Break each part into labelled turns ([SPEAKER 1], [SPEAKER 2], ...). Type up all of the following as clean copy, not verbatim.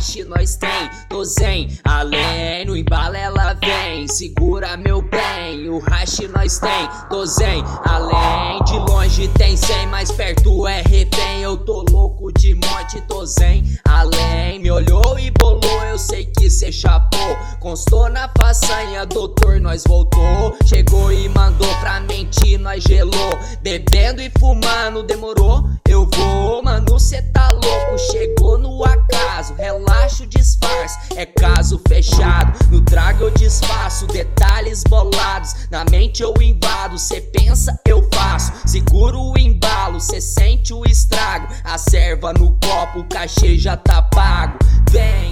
[SPEAKER 1] hash nós tem, tô zen, além, no embalo ela vem, segura meu bem, o hash nós tem, tô zen, além, de longe tem 100, mais perto é refém, eu tô louco de morte, tô zen, além, me olhou e bolou, eu sei que cê chapou, constou na façanha, doutor, nós voltou, chegou e mandou pra mentir, nós gelou, bebendo e fumando, demorou, eu vou, mano, cê tá louco, chegou no acaso, relaxa o disfarce, é caso fechado, no trago eu disfarço, detalhes bolados, na mente eu invado, cê pensa, eu faço, seguro o embalo, cê sente o estrago, a serva no copo, o cachê já tá pago, vem,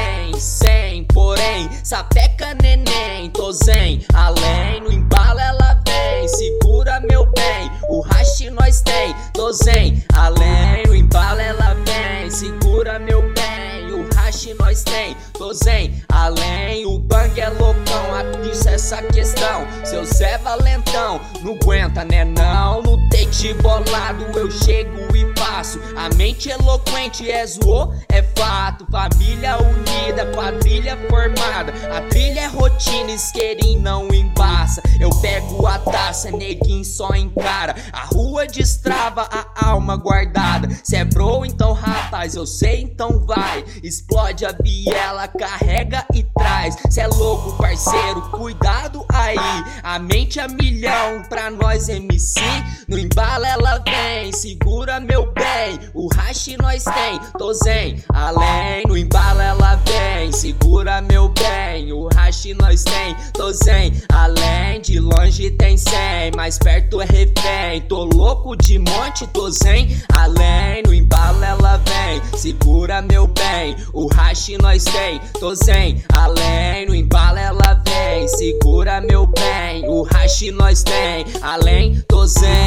[SPEAKER 1] sem, porém, sapeca neném, tô zen, além, no embalo ela vem, segura meu bem, o hash nós tem, tô zen, além, no embalo ela vem, segura meu bem, o hash nós tem, tô zen, além, o bang é loucão, isso é essa questão, seu Zé Valentão, não aguenta né não, no take bolado eu chego e passo, a mente eloquente é zoou, é fato, família unida, quadrilha formada, a trilha é rotina, isqueirinho não embaça, eu pego a taça, neguinho só encara, a rua destrava a alma guardada, cê é bro então rapaz, eu sei então vai, explode a biela, carrega e traz, cê é louco parceiro, cuidado aí, a mente a milhão pra nós MC, no embalo ela vem, segura meu bem, o hash nós tem, tô zen, além, no embalo ela vem, segura meu bem, o hash nós tem, tô zen, além, de longe tem 100, mais perto é refém, tô louco de monte, tô zen, além, no embalo ela vem, segura meu bem, o hash nós tem, tô zen, além, no embalo ela vem, segura meu bem, o hash nós tem, além, tô zen.